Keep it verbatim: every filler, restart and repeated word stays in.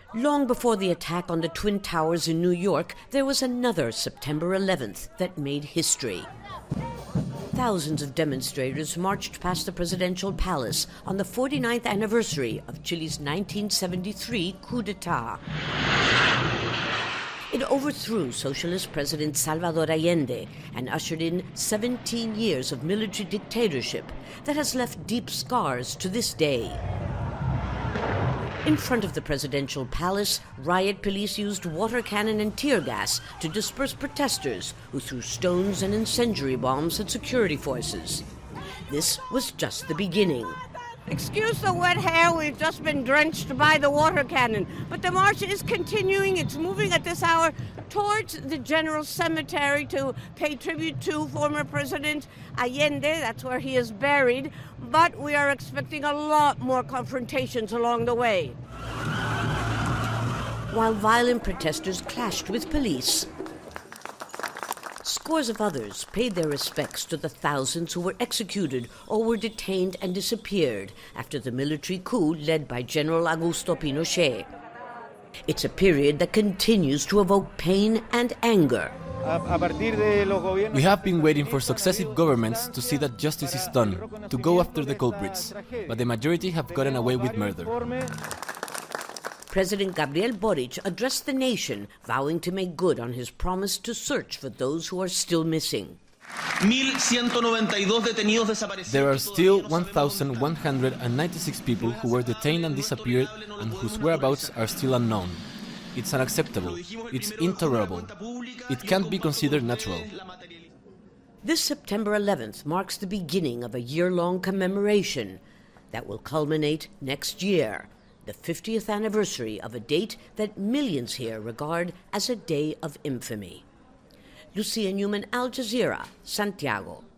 Long before the attack on the Twin Towers in New York, there was another September eleventh that made history. Thousands of demonstrators marched past the presidential palace on the forty-ninth anniversary of Chile's nineteen seventy-three coup d'etat. It overthrew socialist President Salvador Allende and ushered in seventeen years of military dictatorship that has left deep scars to this day. In front of the presidential palace, riot police used water cannon and tear gas to disperse protesters who threw stones and incendiary bombs at security forces. This was just the beginning. Excuse the wet hair, we've just been drenched by the water cannon. But the march is continuing. It's moving at this hour towards the General Cemetery to pay tribute to former President Allende. That's where he is buried. But we are expecting a lot more confrontations along the way. While violent protesters clashed with police, scores of others paid their respects to the thousands who were executed or were detained and disappeared after the military coup led by General Augusto Pinochet. It's a period that continues to evoke pain and anger. We have been waiting for successive governments to see that justice is done, to go after the culprits, but the majority have gotten away with murder. President Gabriel Boric addressed the nation, vowing to make good on his promise to search for those who are still missing. There are still one thousand one hundred ninety-six people who were detained and disappeared and whose whereabouts are still unknown. It's unacceptable. It's intolerable. It can't be considered natural. This September eleventh marks the beginning of a year-long commemoration that will culminate next year, the fiftieth anniversary of a date that millions here regard as a day of infamy. Lucia Newman, Al Jazeera, Santiago.